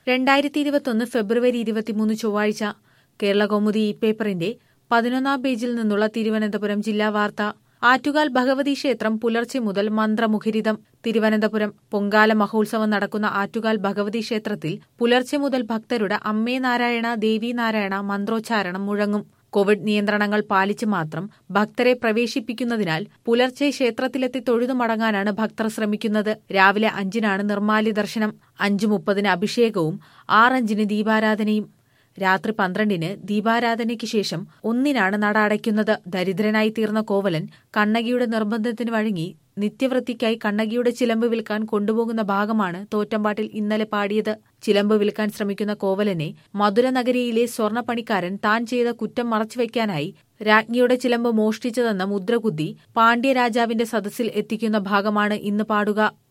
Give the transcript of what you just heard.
2021 ഫെബ്രുവരി 23 ചൊവ്വാഴ്ച കേരളകൗമുദി പേപ്പറിന്റെ 11-ാം പേജിൽ നിന്നുള്ള തിരുവനന്തപുരം ജില്ലാ വാർത്ത. ആറ്റുകാൽ ഭഗവതി ക്ഷേത്രം പുലർച്ചെ മുതൽ മന്ത്രമുഖരിതം. തിരുവനന്തപുരം പൊങ്കാല മഹോത്സവം നടക്കുന്ന ആറ്റുകാൽ ഭഗവതി ക്ഷേത്രത്തിൽ പുലർച്ചെ മുതൽ ഭക്തരുടെ അമ്മേ നാരായണ ദേവി നാരായണ മന്ത്രോച്ചാരണം മുഴങ്ങും. കോവിഡ് നിയന്ത്രണങ്ങൾ പാലിച്ച് മാത്രം ഭക്തരെ പ്രവേശിപ്പിക്കുന്നതിനാൽ പുലർച്ചെ ക്ഷേത്രത്തിലെത്തി തൊഴുതു മടങ്ങാനാണ് ഭക്തർ ശ്രമിക്കുന്നത്. രാവിലെ 5-നാണ് നിർമ്മാല്യ ദർശനം, 5:30 അഭിഷേകവും 6:05 ദീപാരാധനയും. രാത്രി 12-ന് ദീപാരാധനയ്ക്ക് ശേഷം 1-നാണ് നട അടയ്ക്കുന്നത്. ദരിദ്രനായി തീർന്ന കോവലൻ കണ്ണകിയുടെ നിർബന്ധത്തിന് വഴങ്ങി നിത്യവൃത്തിക്കായി കണ്ണകിയുടെ ചിലമ്പ് വിൽക്കാൻ കൊണ്ടുപോകുന്ന ഭാഗമാണ് തോറ്റമ്പാട്ടിൽ ഇന്നലെ പാടിയത്. ചിലമ്പ് വിൽക്കാൻ ശ്രമിക്കുന്ന കോവലനെ മധുരനഗരിയിലെ സ്വർണ്ണപ്പണിക്കാരൻ താൻ ചെയ്ത കുറ്റം മറച്ചുവെക്കാനായി രാജ്ഞിയുടെ ചിലമ്പ് മോഷ്ടിച്ചതെന്ന മുദ്രകുത്തി പാണ്ഡ്യരാജാവിന്റെ സദസ്സിൽ എത്തിക്കുന്ന ഭാഗമാണ് ഇന്ന് പാടുക.